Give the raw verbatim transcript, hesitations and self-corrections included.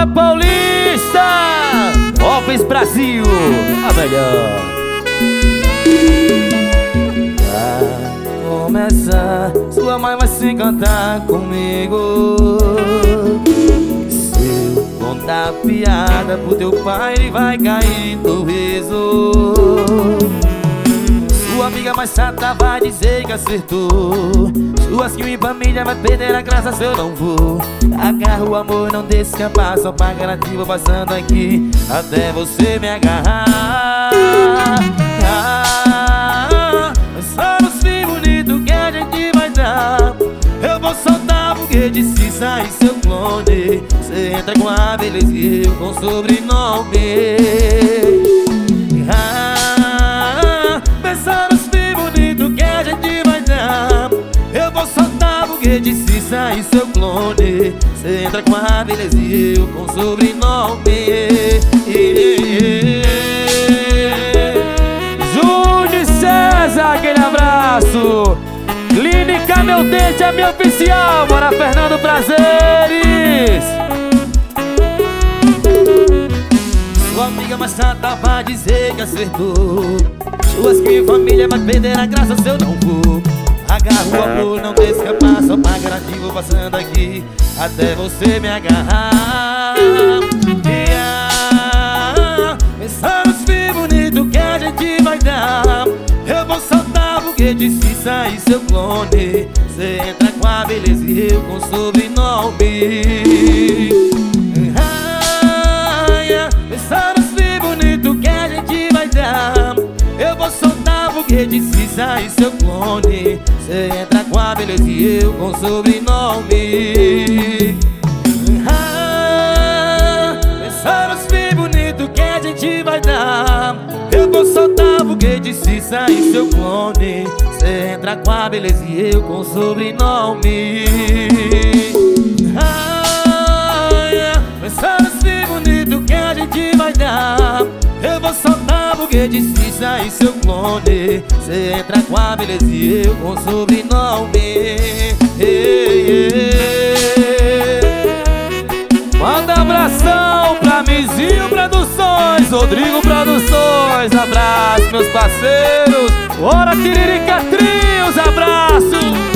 Boa, Paulista! Móveis Brasil, a melhor. Vai começar, sua mãe vai se encantar comigo. Se eu contar piada pro teu pai, ele vai cair no riso. Sua amiga mais chata vai dizer que acertou. Suas que em família vai perder a graça se eu não vou. Agarra o amor, não deixe escapar. Só pra garantir, vou passando aqui até você me agarrar. Ah, mas só nos fim bonito que a gente vai dar. Eu vou soltar porque disse sair seu clone. Você entra com a beleza e eu com sobrenome. Ah, pensar nos fim bonito que a gente vai dar. Eu vou soltar porque disse sair seu clone. Você entra com a beleza e eu com sobrenome. Júlio César, aquele abraço. Clínica Meu Dente é minha oficial. Bora, Fernando Prazeres. Sua amiga mais chata vai dizer que acertou. Suas que família vai perder a graça se eu não vou. Agarra o amor, não deixe escapar. Só pra garantir, vou passando aqui até você me agarrar. Yeah. Pensando nos fim bonito que a gente vai dar. Eu vou soltar porque disse sair seu clone. Você entra com a beleza e eu com sobrenome. Ah, yeah. Pensando nos fim bonito que a gente vai dar. Eu vou soltar porque disse sair seu clone. Você entra com a beleza e eu com sobrenome. Ah, pensar nos fim bonito que a gente vai dar. Eu vou soltar porque disse sair seu clone. Você entra com a beleza e eu com sobrenome. Ah, yeah. Pensar nos fim bonito que a gente vai dar. Eu vou soltar porque disse sair seu clone. Você entra com a beleza e eu com sobrenome. Hey, hey. Manda abração pra Mizinho Produções, Rodrigo Produções. Abraço, meus parceiros. Bora, Tiririca Trios, abraço.